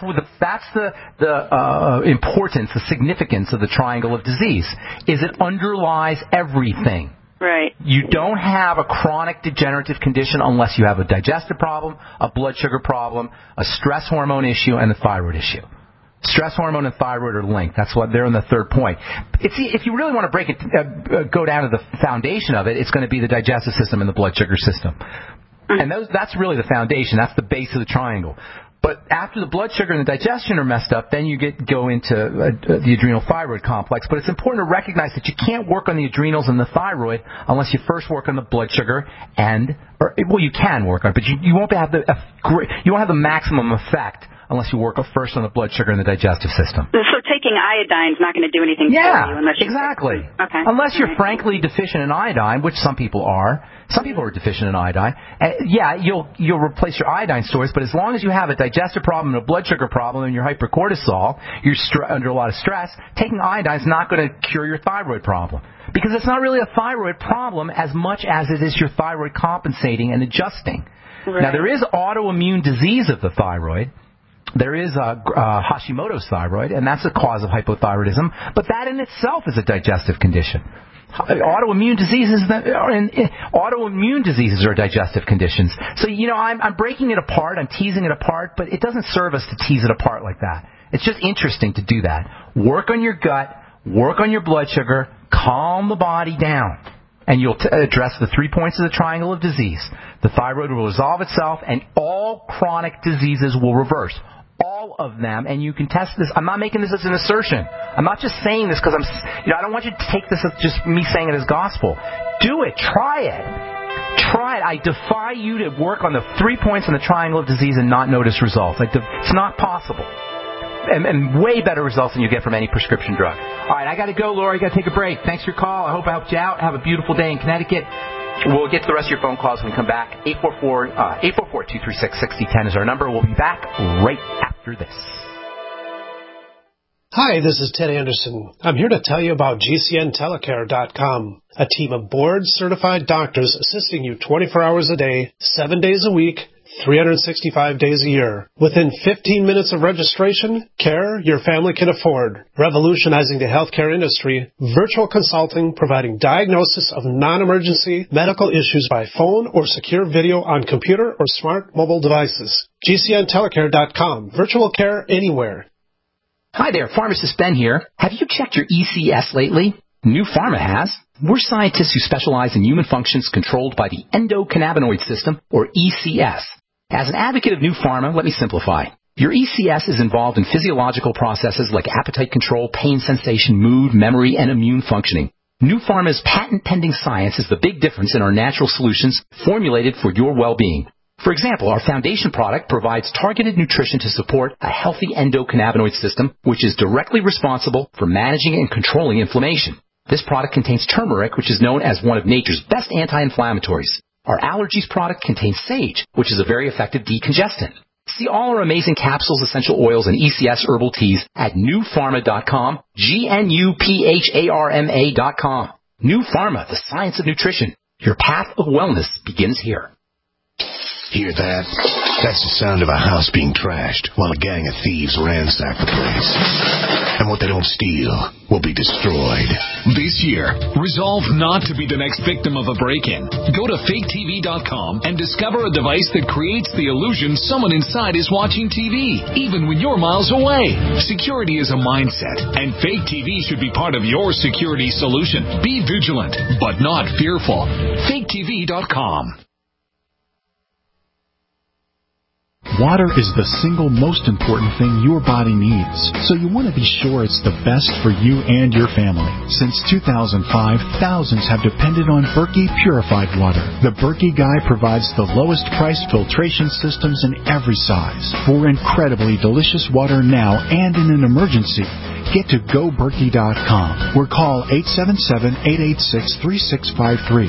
the importance, the significance of the triangle of disease, is it underlies everything. Right. You don't have a chronic degenerative condition unless you have a digestive problem, a blood sugar problem, a stress hormone issue, and a thyroid issue. Stress hormone and thyroid are linked. That's what they're in the third point. If you really want to break it, go down to the foundation of it, it's going to be the digestive system and the blood sugar system. And that's really the foundation. That's the base of the triangle. But after the blood sugar and the digestion are messed up, then you go into the adrenal thyroid complex. But it's important to recognize that you can't work on the adrenals and the thyroid unless you first work on the blood sugar you can work on it, but you won't have the maximum effect unless you work first on the blood sugar and the digestive system. So taking iodine is not going to do anything for you unless you... Exactly. Okay. Unless you're frankly deficient in iodine, which some people are. Some people are deficient in iodine. You'll replace your iodine stores, but as long as you have a digestive problem and a blood sugar problem and you're hypercortisol, you're under a lot of stress, taking iodine is not going to cure your thyroid problem. Because it's not really a thyroid problem as much as it is your thyroid compensating and adjusting. Right. Now, there is autoimmune disease of the thyroid. There is Hashimoto's thyroid, and that's a cause of hypothyroidism, but that in itself is a digestive condition. Autoimmune diseases are digestive conditions. So, I'm breaking it apart, I'm teasing it apart, but it doesn't serve us to tease it apart like that. It's just interesting to do that. Work on your gut, work on your blood sugar, calm the body down, and you'll address the 3 points of the triangle of disease. The thyroid will resolve itself, and all chronic diseases will reverse. All of them, and you can test this. I'm not making this as an assertion. I'm not just saying this because I don't want you to take this as just me saying it as gospel. Do it. Try it. Try it. I defy you to work on the 3 points in the triangle of disease and not notice results. It's not possible. And way better results than you get from any prescription drug. All right, I got to go, Laura. I got to take a break. Thanks for your call. I hope I helped you out. Have a beautiful day in Connecticut. We'll get to the rest of your phone calls when we come back. 844-236-6010 is our number. We'll be back right after this. Hi, this is Ted Anderson. I'm here to tell you about GCNtelecare.com, a team of board-certified doctors assisting you 24 hours a day, 7 days a week, 365 days a year. Within 15 minutes of registration, care your family can afford. Revolutionizing the healthcare industry, virtual consulting providing diagnosis of non-emergency medical issues by phone or secure video on computer or smart mobile devices. GCNtelecare.com. Virtual care anywhere. Hi there, Pharmacist Ben here. Have you checked your ECS lately? New Pharma has. We're scientists who specialize in human functions controlled by the endocannabinoid system, or ECS. As an advocate of New Pharma, let me simplify. Your ECS is involved in physiological processes like appetite control, pain sensation, mood, memory, and immune functioning. New Pharma's patent-pending science is the big difference in our natural solutions formulated for your well-being. For example, our foundation product provides targeted nutrition to support a healthy endocannabinoid system, which is directly responsible for managing and controlling inflammation. This product contains turmeric, which is known as one of nature's best anti-inflammatories. Our allergies product contains sage, which is a very effective decongestant. See all our amazing capsules, essential oils, and ECS herbal teas at newpharma.com, GNUPHARMA.com. New Pharma, the science of nutrition. Your path of wellness begins here. Hear that? That's the sound of a house being trashed while a gang of thieves ransack the place. And what they don't steal will be destroyed. This year, resolve not to be the next victim of a break-in. Go to faketv.com and discover a device that creates the illusion someone inside is watching TV, even when you're miles away. Security is a mindset, and Fake TV should be part of your security solution. Be vigilant, but not fearful. faketv.com. Water is the single most important thing your body needs, so you want to be sure it's the best for you and your family. Since 2005, thousands have depended on Berkey purified water. The Berkey Guy provides the lowest priced filtration systems in every size for incredibly delicious water now and in an emergency. Get to GoBerkey.com or call 877-886-3653.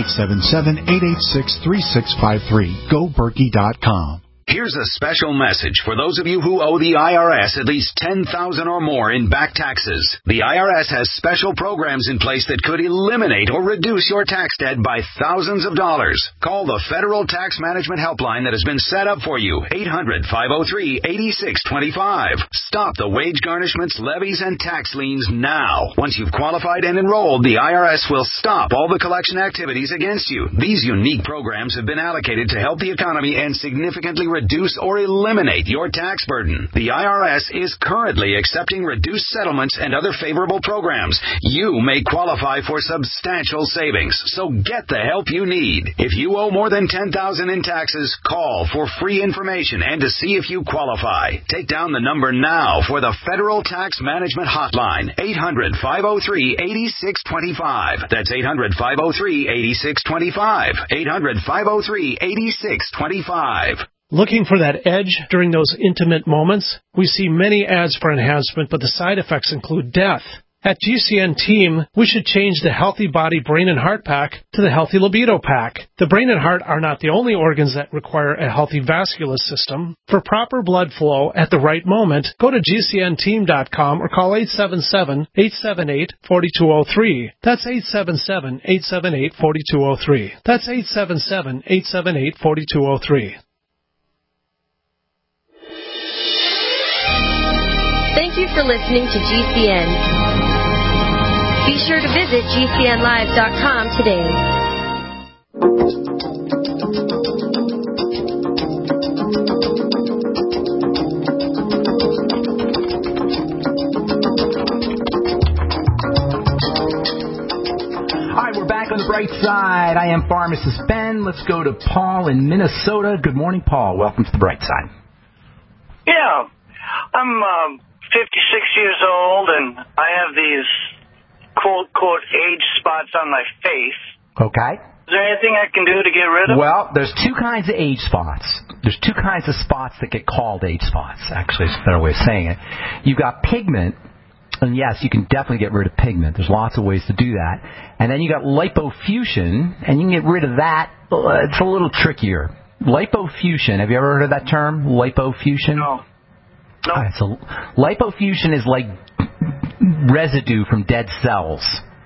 877-886-3653. GoBerkey.com. Here's a special message for those of you who owe the IRS at least $10,000 or more in back taxes. The IRS has special programs in place that could eliminate or reduce your tax debt by thousands of dollars. Call the Federal Tax Management Helpline that has been set up for you, 800-503-8625. Stop the wage garnishments, levies, and tax liens now. Once you've qualified and enrolled, the IRS will stop all the collection activities against you. These unique programs have been allocated to help the economy and significantly reduce or eliminate your tax burden. The IRS is currently accepting reduced settlements and other favorable programs. You may qualify for substantial savings, so get the help you need. If you owe more than $10,000 in taxes, call for free information and to see if you qualify. Take down the number now for the Federal Tax Management Hotline, 800-503-8625. That's 800-503-8625. 800-503-8625. Looking for that edge during those intimate moments? We see many ads for enhancement, but the side effects include death. At GCN Team, we should change the Healthy Body Brain and Heart Pack to the Healthy Libido Pack. The brain and heart are not the only organs that require a healthy vascular system. For proper blood flow at the right moment, go to GCNteam.com or call 877-878-4203. That's 877-878-4203. That's 877-878-4203. Thank you for listening to GCN. Be sure to visit GCNlive.com today. All right, we're back on the bright side. I am Pharmacist Ben. Let's go to Paul in Minnesota. Good morning, Paul. Welcome to the bright side. Yeah, I'm 56 years old, and I have these quote, age spots on my face. Okay. Is there anything I can do to get rid of them? Well, there's two kinds of age spots. There's two kinds of spots that get called age spots. Actually, it's a better way of saying it. You've got pigment, and yes, you can definitely get rid of pigment. There's lots of ways to do that. And then you got lipofuscin, and you can get rid of that. It's a little trickier. Lipofuscin, have you ever heard of that term, lipofuscin? No. All right, so lipofuscin is like residue from dead cells.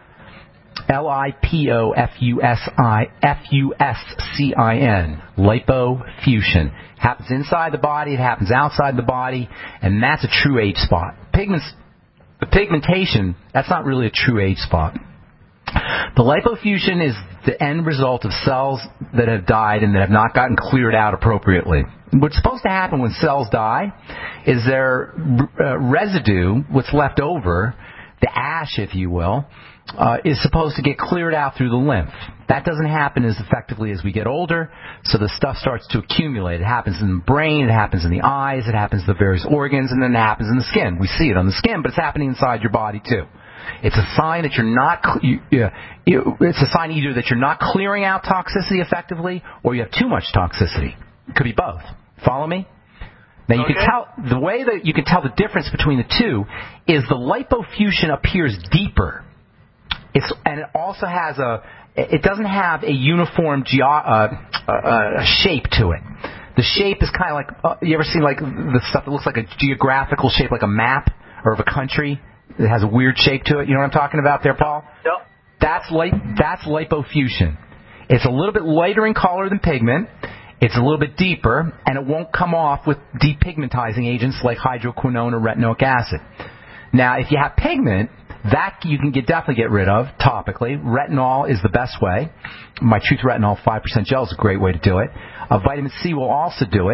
Lipofuscin. Lipofuscin. Happens inside the body, it happens outside the body, and that's a true age spot. The pigmentation, that's not really a true age spot. The lipofuscin is the end result of cells that have died and that have not gotten cleared out appropriately. What's supposed to happen when cells die is their residue, what's left over, the ash, if you will, is supposed to get cleared out through the lymph. That doesn't happen as effectively as we get older, so the stuff starts to accumulate. It happens in the brain, it happens in the eyes, it happens in the various organs, and then it happens in the skin. We see it on the skin, but it's happening inside your body too. It's a sign that you're not. It's a sign either that you're not clearing out toxicity effectively, or you have too much toxicity. It could be both. Follow me? Now you can tell the way that you can tell the difference between the two is the lipofuscin appears deeper. And it also has it doesn't have a uniform shape to it. The shape is kind of like you ever seen like the stuff that looks like a geographical shape, like a map or of a country. It has a weird shape to it. You know what I'm talking about there, Paul? Yep. That's lipofuscin. It's a little bit lighter in color than pigment. It's a little bit deeper, and it won't come off with depigmentizing agents like hydroquinone or retinoic acid. Now, if you have pigment, that you can definitely get rid of topically. Retinol is the best way. My Truth Retinol 5% gel is a great way to do it. Vitamin C will also do it.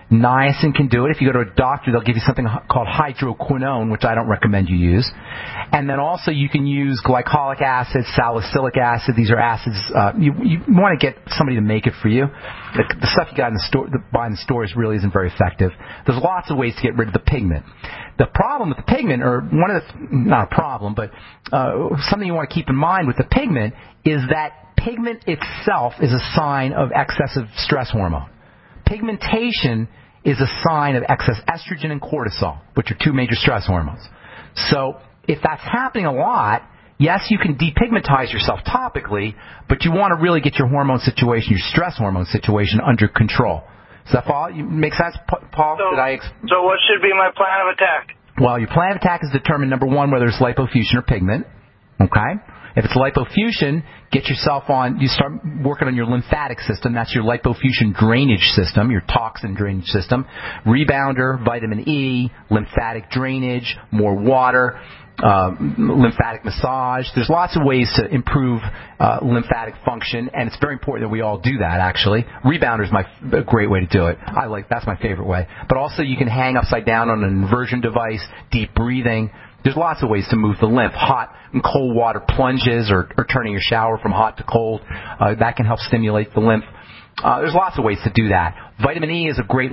Niacin can do it. If you go to a doctor, they'll give you something called hydroquinone, which I don't recommend you use. And then also you can use glycolic acid, salicylic acid. These are acids. You want to get somebody to make it for you. The stuff you got in the store, buy in the stores, really isn't very effective. There's lots of ways to get rid of the pigment. The problem with the pigment, or one of the, not a problem, but something you want to keep in mind with the pigment is that pigment itself is a sign of excessive stress hormone. Pigmentation is a sign of excess estrogen and cortisol, which are two major stress hormones. So if that's happening a lot, yes, you can depigmentize yourself topically, but you want to really get your hormone situation, your stress hormone situation, under control. Does that follow? Make sense, Paul? So what should be my plan of attack? Well, your plan of attack is determined, number one, whether it's lipofuscin or pigment. Okay? If it's lipofuscin, get yourself on, you start working on your lymphatic system. That's your lipofuscin drainage system, your toxin drainage system. Rebounder, vitamin E, lymphatic drainage, more water, lymphatic massage. There's lots of ways to improve lymphatic function, and it's very important that we all do that, actually. Rebounder is a great way to do it. That's my favorite way. But also you can hang upside down on an inversion device, deep breathing. There's lots of ways to move the lymph. Hot and cold water plunges, or turning your shower from hot to cold. That can help stimulate the lymph. There's lots of ways to do that. Vitamin E is a great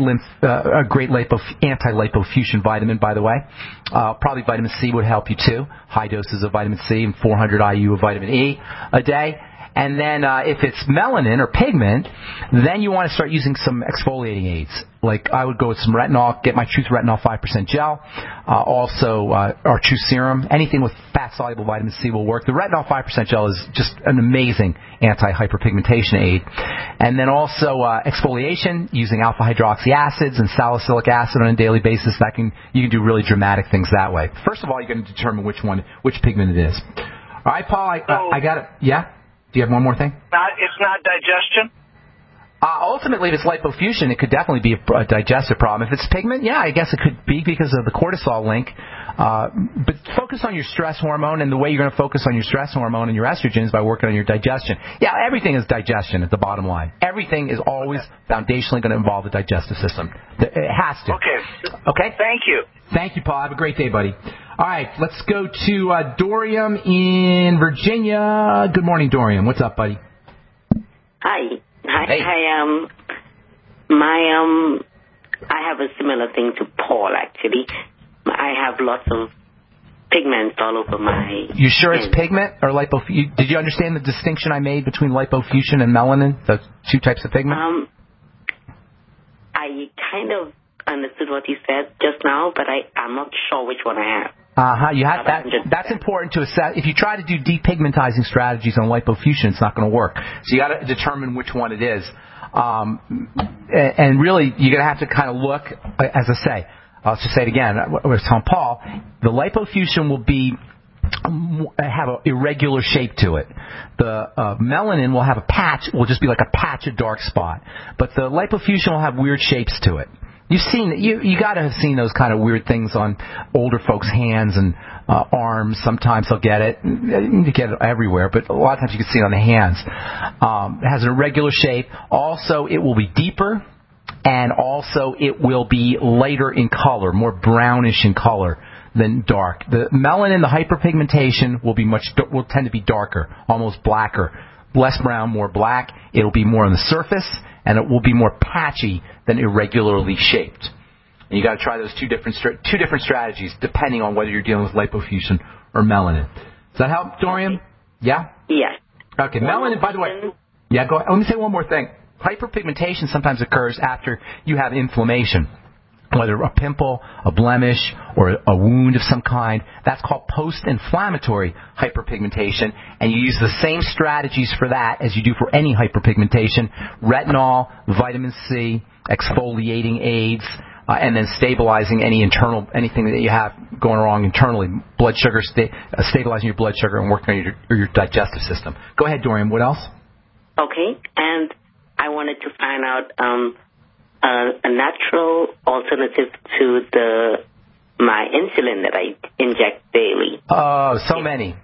anti-lipofuscin vitamin, by the way. Probably vitamin C would help you too. High doses of vitamin C and 400 IU of vitamin E a day. And then if it's melanin or pigment, then you want to start using some exfoliating aids. Like I would go with some retinol, get my Truth Retinol 5% gel. Also our True Serum. Anything with fat-soluble vitamin C will work. The Retinol 5% gel is just an amazing anti-hyperpigmentation aid. And then also exfoliation using alpha-hydroxy acids and salicylic acid on a daily basis. You can do really dramatic things that way. First of all, you're going to determine which pigment it is. All right, Paul, I got it. Yeah? Do you have one more thing? It's not digestion? Ultimately, if it's lipofuscin, it could definitely be a digestive problem. If it's pigment, yeah, I guess it could be because of the cortisol link. But focus on your stress hormone, and the way you're going to focus on your stress hormone and your estrogen is by working on your digestion. Yeah, everything is digestion at the bottom line. Everything is always foundationally going to involve the digestive system. It has to. Okay? Thank you. Thank you, Paul. Have a great day, buddy. All right, let's go to Dorian in Virginia. Good morning, Dorian. What's up, buddy? Hi. Hey. I have a similar thing to Paul, actually. I have lots of pigments all over my You sure it's pigment or lipofuscin? Did you understand the distinction I made between lipofuscin and melanin, the two types of pigment? I kind of understood what you said just now, but I'm not sure which one I have. You have that. That's important to assess. If you try to do depigmentizing strategies on lipofuscin, it's not going to work. So you got to determine which one it is. And really, you're going to have to kind of look, as I say, I'll just say it again. I was telling Paul, the lipofuscin will have an irregular shape to it. The melanin will have a patch, will just be like a patch of dark spot. But the lipofuscin will have weird shapes to it. You got to have seen those kind of weird things on older folks' hands and arms. Sometimes they'll get it. You get it everywhere, but a lot of times you can see it on the hands. It has an irregular shape. Also, it will be deeper, and also it will be lighter in color, more brownish in color than dark. The melanin, the hyperpigmentation, will tend to be darker, almost blacker. Less brown, more black. It'll be more on the surface, and it will be more patchy than irregularly shaped. And you got to try those two different strategies depending on whether you're dealing with lipofuscin or melanin. Does that help, Dorian? Yeah? Yes. Okay, melanin, by the way. Yeah, go ahead. Let me say one more thing. Hyperpigmentation sometimes occurs after you have inflammation, whether a pimple, a blemish, or a wound of some kind. That's called post-inflammatory hyperpigmentation, and you use the same strategies for that as you do for any hyperpigmentation: retinol, vitamin C, exfoliating aids, and then stabilizing anything that you have going wrong internally. Blood sugar, stabilizing your blood sugar and working on your digestive system. Go ahead, Dorian. What else? Okay, and I wanted to find out a natural alternative to my insulin that I inject daily. Oh, so many.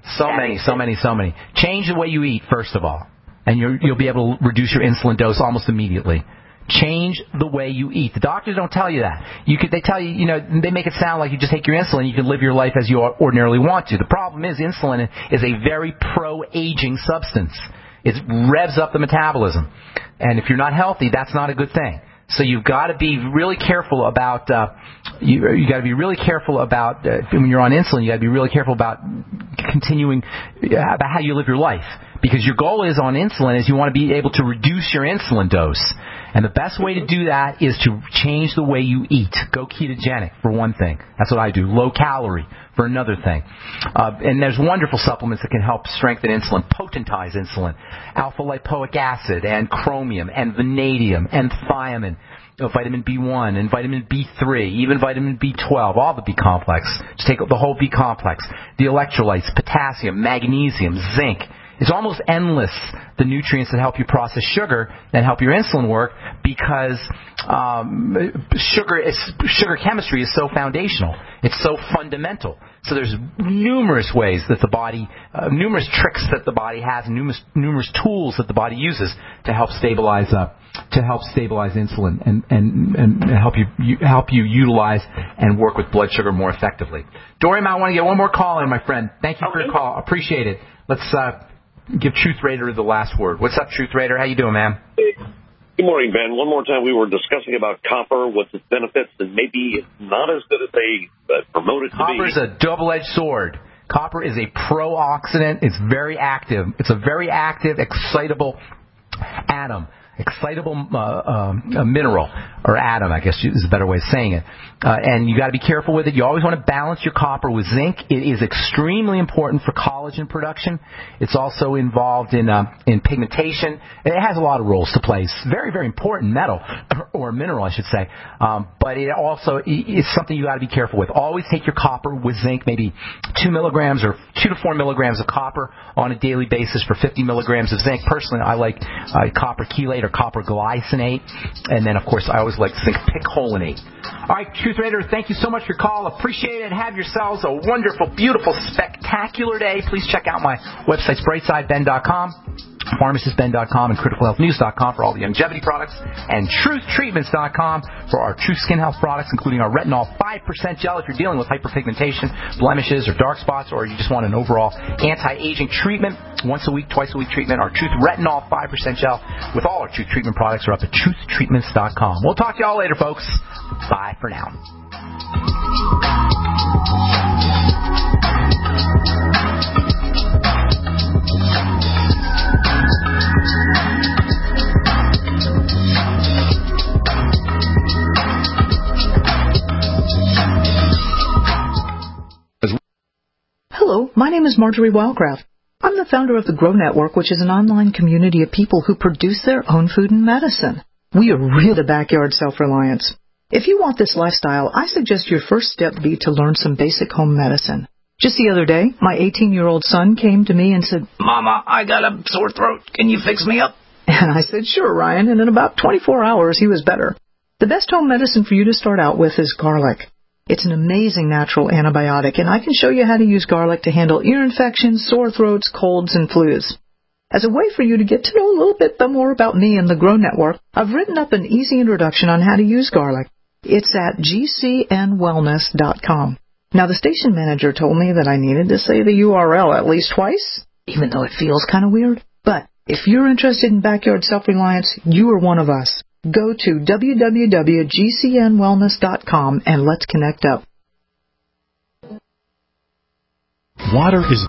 Change the way you eat, first of all, and you'll be able to reduce your insulin dose almost immediately. Change the way you eat. The doctors don't tell you that. They tell you, they make it sound like you just take your insulin, you can live your life as you ordinarily want to. The problem is insulin is a very pro-aging substance. It revs up the metabolism. And if you're not healthy, that's not a good thing. So you've got to be really careful about you got to be really careful about when you're on insulin. You got to be really careful about continuing about how you live your life, because your goal is on insulin is you want to be able to reduce your insulin dose. And the best way to do that is to change the way you eat. Go ketogenic, for one thing. That's what I do. Low calorie, for another thing. And there's wonderful supplements that can help strengthen insulin, potentize insulin. Alpha-lipoic acid and chromium and vanadium and thiamine, vitamin B1 and vitamin B3, even vitamin B12, all the B complex. Just take the whole B complex. The electrolytes, potassium, magnesium, zinc. It's almost endless, the nutrients that help you process sugar, that help your insulin work, because sugar chemistry is so foundational. It's so fundamental. So there's numerous ways that the body, numerous tricks that the body has, and numerous tools that the body uses to help stabilize insulin and help you utilize and work with blood sugar more effectively. Dorian, I want to get one more call in, my friend. Thank you for your call. Appreciate it. Let's give Truth Raider the last word. What's up, Truth Raider? How you doing, man? Good morning, Ben. One more time, we were discussing about copper, what's its benefits, and maybe it's not as good as they promote it to be. Copper's a double-edged sword. Copper is a pro-oxidant. It's very active. It's a very active, excitable atom. Excitable mineral, or atom, I guess is a better way of saying it. And you got to be careful with it. You always want to balance your copper with zinc. It is extremely important for collagen production. It's also involved in pigmentation. It has a lot of roles to play. It's very, very important metal, or mineral, I should say. But it also is something you got to be careful with. Always take your copper with zinc, maybe 2 milligrams or 2 to 4 milligrams of copper on a daily basis for 50 milligrams of zinc. Personally, I like copper chelate or copper glycinate, and then of course I always like zinc picolinate. All right, Truth Raider, thank you so much for your call. Appreciate it. Have yourselves a wonderful, beautiful, spectacular day. Please check out my websites, brightsideben.com, pharmacistben.com, and criticalhealthnews.com for all the longevity products, and truthtreatments.com for our true skin health products, including our retinol 5% gel if you're dealing with hyperpigmentation, blemishes, or dark spots, or you just want an overall anti-aging treatment, once a week, twice a week treatment. Our Truth Retinol 5% gel with all our Truth Treatment products are up at truthtreatments.com. We'll talk to y'all later, folks. Bye for now. Hello, my name is Marjorie Wildcraft. I'm the founder of the Grow Network, which is an online community of people who produce their own food and medicine. We are really the backyard self-reliance. If you want this lifestyle, I suggest your first step be to learn some basic home medicine. Just the other day, my 18-year-old son came to me and said, "Mama, I got a sore throat. Can you fix me up?" And I said, "Sure, Ryan," and in about 24 hours, he was better. The best home medicine for you to start out with is garlic. It's an amazing natural antibiotic, and I can show you how to use garlic to handle ear infections, sore throats, colds, and flus. As a way for you to get to know a little bit more about me and the Grow Network, I've written up an easy introduction on how to use garlic. It's at gcnwellness.com. Now, the station manager told me that I needed to say the URL at least twice, even though it feels kind of weird. But if you're interested in backyard self-reliance, you are one of us. Go to www.gcnwellness.com and let's connect up. Water is